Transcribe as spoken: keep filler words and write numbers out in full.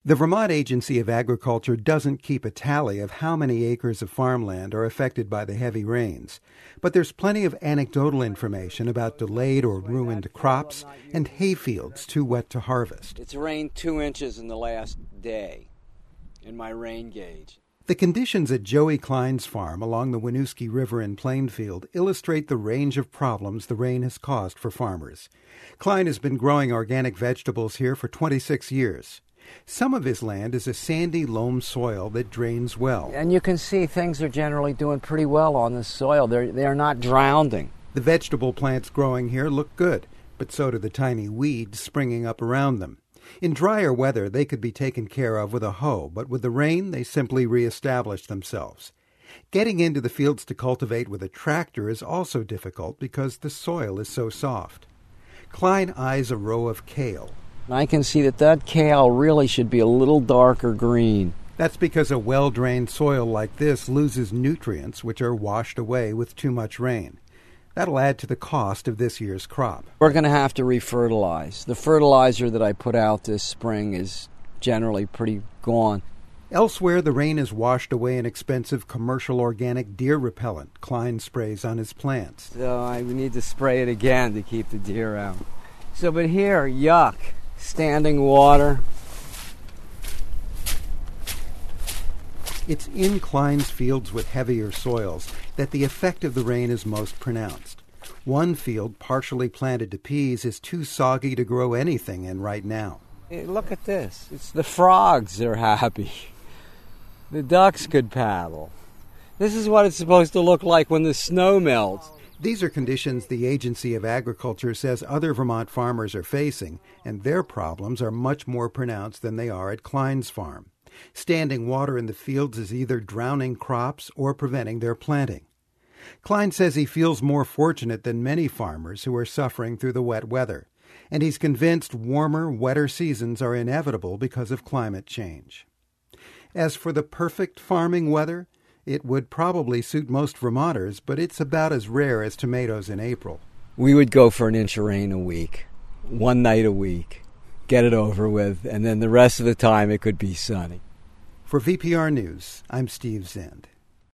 The Vermont Agency of Agriculture doesn't keep a tally of how many acres of farmland are affected by the heavy rains, but there's plenty of anecdotal information about delayed or ruined crops and hayfields too wet to harvest. It's rained two inches in the last day in my rain gauge. The conditions at Joey Klein's farm along the Winooski River in Plainfield illustrate the range of problems the rain has caused for farmers. Klein has been growing organic vegetables here for twenty-six years. Some of his land is a sandy loam soil that drains well. And you can see things are generally doing pretty well on this soil. They're, they're not drowning. The vegetable plants growing here look good, but so do the tiny weeds springing up around them. In drier weather, they could be taken care of with a hoe, but with the rain, they simply reestablish themselves. Getting into the fields to cultivate with a tractor is also difficult because the soil is so soft. Klein eyes a row of kale. I can see that that kale really should be a little darker green. That's because a well-drained soil like this loses nutrients which are washed away with too much rain. That'll add to the cost of this year's crop. We're going to have to refertilize. The fertilizer that I put out this spring is generally pretty gone. Elsewhere, the rain has washed away an expensive commercial organic deer repellent Klein sprays on his plants. So I need to spray it again to keep the deer out. So, but here, yuck. Standing water. It's in Klein's fields with heavier soils that the effect of the rain is most pronounced. One field, partially planted to peas, is too soggy to grow anything in right now. Hey, look at this. It's the frogs are happy. The ducks could paddle. This is what it's supposed to look like when the snow melts. These are conditions the Agency of Agriculture says other Vermont farmers are facing, and their problems are much more pronounced than they are at Klein's farm. Standing water in the fields is either drowning crops or preventing their planting. Klein says he feels more fortunate than many farmers who are suffering through the wet weather, and he's convinced warmer, wetter seasons are inevitable because of climate change. As for the perfect farming weather, it would probably suit most Vermonters, but it's about as rare as tomatoes in April. We would go for an inch of rain a week, one night a week, get it over with, and then the rest of the time it could be sunny. For V P R News, I'm Steve Zend.